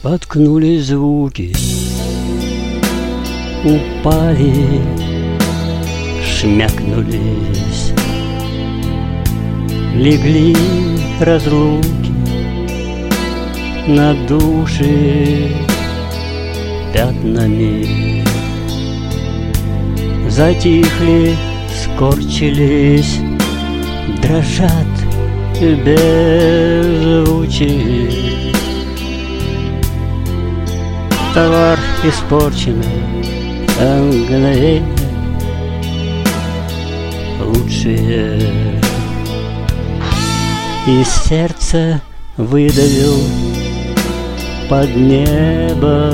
Споткнулись звуки, упали, шмякнулись, легли разлуки на души пятнами. Затихли, скорчились, дрожат беззвучие. Товар испорченный, а мгновенье лучшее. И сердце выдавил под небо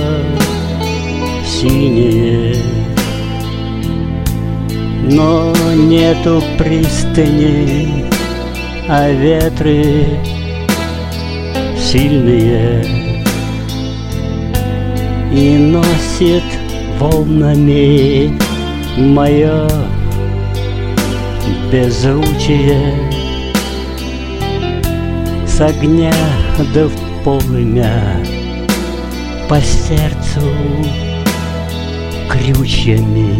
синее. Но нету пристани, а ветры сильные. И носит волнами мое беззвучие. С огня да в полымя по сердцу крючьями.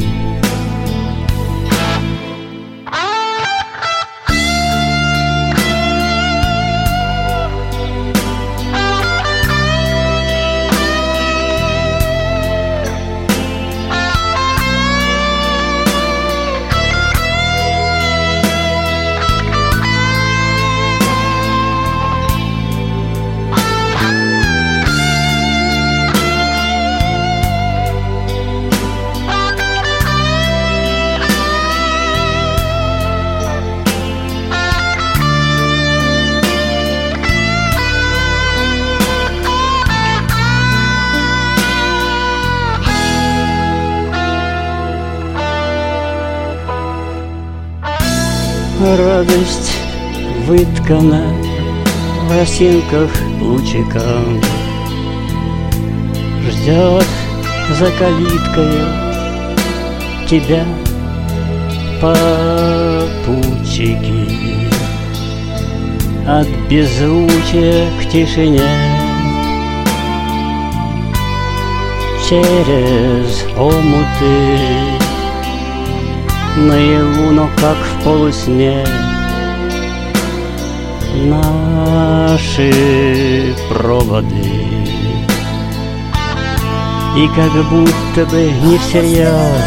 Радость выткана в росинках лучиком, ждет за калиткою тебя попутчики. От беззвучия к тишине через омуты наяву, но как в полусне наши проводы. И как будто бы не всерьез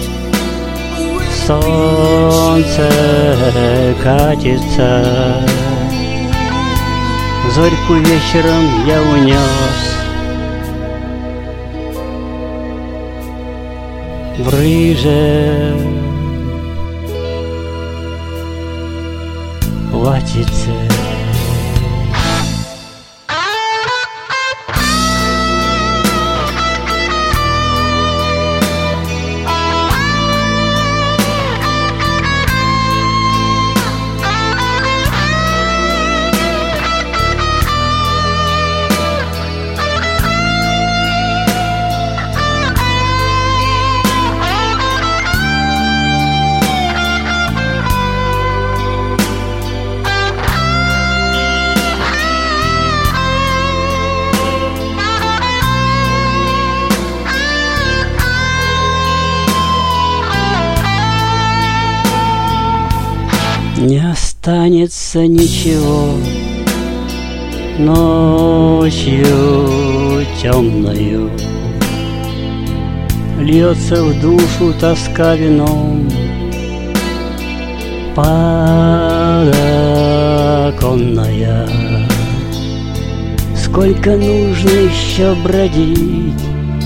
солнце катится. Зорьку вечером я унес в рыжем платьице. Не останется ничего ночью темною. Льется в душу тоска вином подоконная. Сколько нужно еще бродить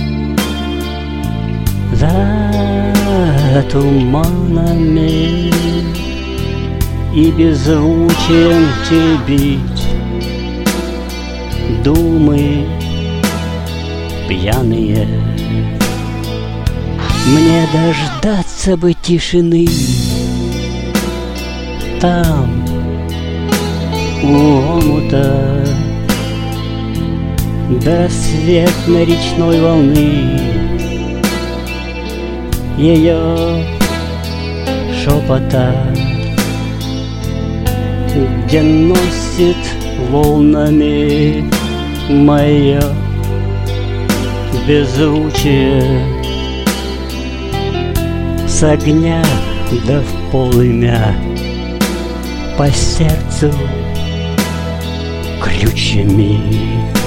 за туманами и беззвучием теребить думы пьяные. Мне дождаться бы тишины там, у омута, до рассветной речной волны, ее шепота, где носит волнами мое беззвучие, с огня да в полымя, по сердцу ключами.